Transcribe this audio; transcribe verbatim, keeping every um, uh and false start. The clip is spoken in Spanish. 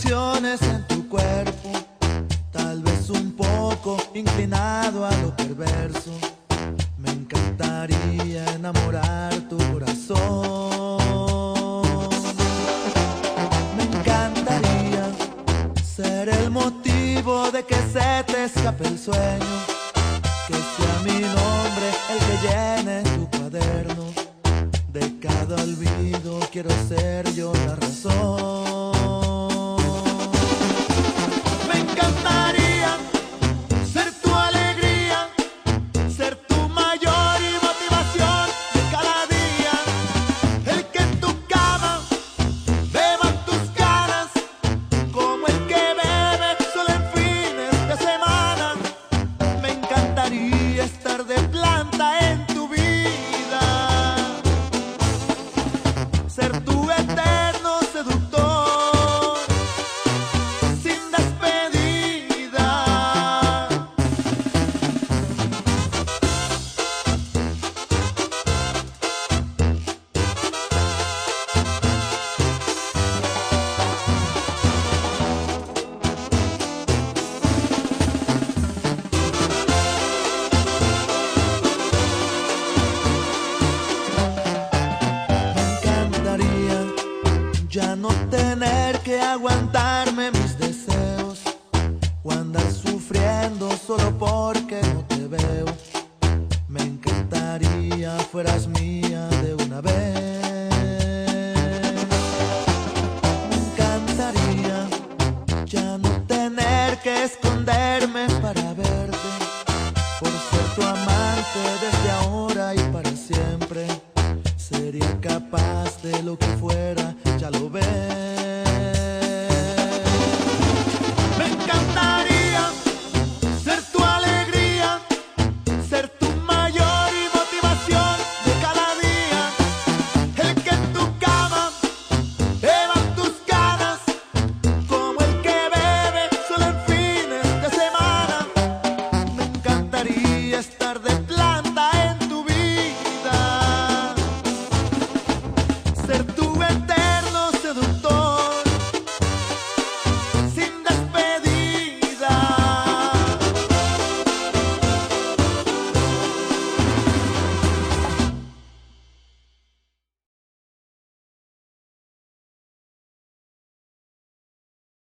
tentaciones en tu cuerpo, tal vez un poco inclinado a lo perverso. Me encantaría enamorar tu corazón. Me encantaría ser el motivo de que se te escape el sueño, que sea mi nombre el que llene tu cuaderno. De cada olvido quiero ser yo la razón. Me encantaría ser tu alegría, ser tu mayor motivación de cada día. El que en tu cama beban tus caras, como el que bebe solo en fines de semana. Me encantaría estar de planta en tu vida, ser tu eterno seductor, sin despedida. Ya no tener que aguantarme mis deseos o andar sufriendo solo porque no te veo. Me encantaría fueras mía de una vez. Me encantaría ya no tener que esconderme para verte, por ser tu amante desde ahora y para siempre. Sería capaz de lo que fuera